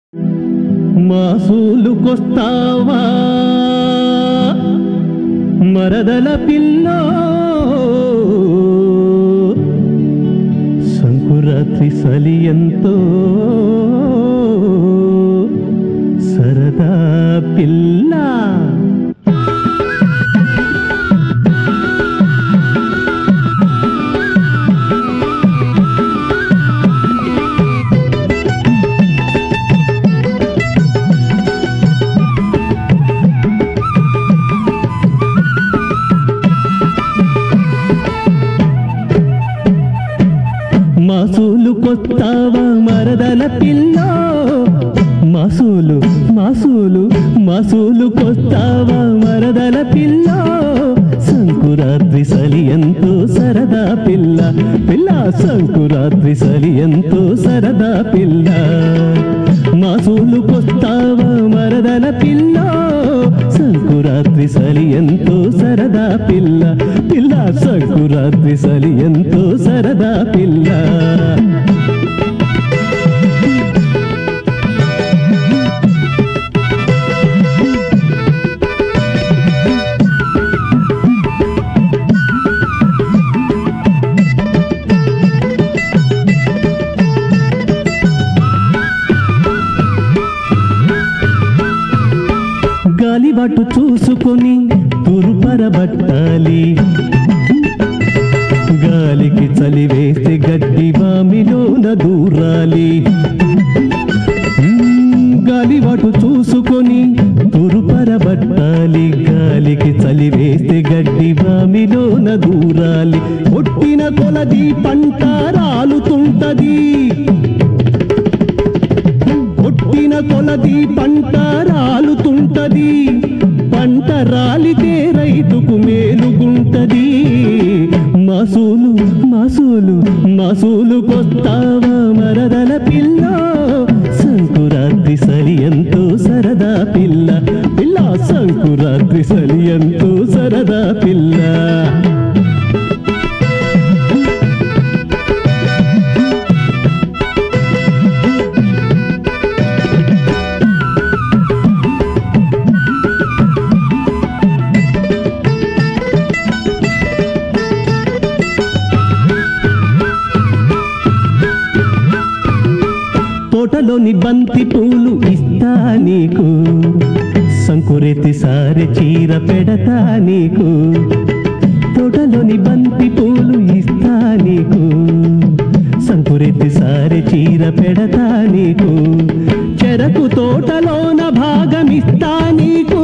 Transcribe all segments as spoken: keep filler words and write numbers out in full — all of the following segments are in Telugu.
మాసూలుకొస్తావా మరదల పిల్లో, సంకురాత్రి సలి ఎంతో సరదా పిల్ల. మాసూలుకొస్తావా మరదల పిల్ల, మాసూలు మాసూలు మాసూలుకొస్తావా మరదల పిల్ల, సంకురాత్రి సలి ఎంతో సరదా పిల్ల పిల్ల, సంకురాత్రి సలి ఎంతో సరదా పిల్ల. మాసూలుకొస్తావా మరదల పిల్ల, సంకురాత్రి సలి ఎంతో సరదా పిల్ల పిల్ల, సంకురాత్రి సలి ఎంతో సరదా పిల్ల. గాలిబాటు చూసుకొని తురుపరబట్టాలి, గాలికి చలి వేస్తే గడ్డి వామిలోన దూరాలి. గాలిబాటు చూసుకొని తురుపరబట్టాలి, గాలికి చలి వేస్తే గడ్డి వామిలోన దూరాలి. కొట్టిన కొలది పంట రాలుతుంటది, కొట్టిన కొలది పంట రాలుతుంటది, పంట రాలితే రైతుకు మేలుగుంటది. మాసూలు మాసూలు మాసూలుకొస్తావా మరదల పిల్ల, సంకురాత్రి సలి ఎంతో సరదా పిల్ల పిల్ల, సంకురాత్రి సలి ఎంతో సరదా పిల్ల. తోటలోని బంతి పూలు ఇస్తా నీకు, సంకురెత్తి సారె చీర పెడతా నీకు. తోటలోని బంతి పూలు ఇస్తా నీకు, సంకురెత్తి సారె చీర పెడతా నీకు. చెరకు తోటలోన భాగమిస్తా నీకు,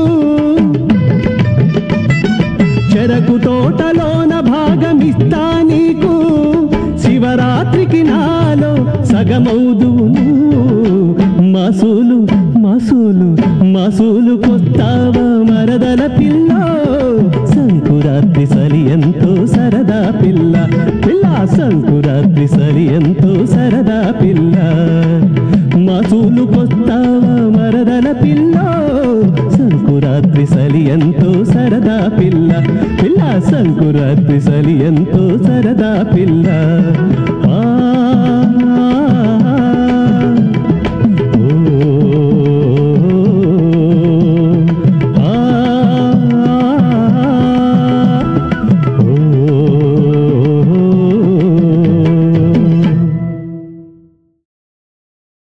చెరకు తోటలోన భాగమిస్తా నీకు. శివరాత్రికి నాలో సగమౌదువు. మాసూలు మాసూలు మాసూలుకొస్తావా మరదల పిల్ల, సంకురాత్రి సలి ఎంతో సరదా పిల్ల పిల్ల, సంకురాత్రి సలి ఎంతో సరదా పిల్ల. మాసూలుకొస్తావా మరదల పిల్ల, సంకురాత్రి సలి ఎంతో సరదా పిల్ల పిల్ల, సంకురాత్రి సలి ఎంతో సరదా పిల్ల.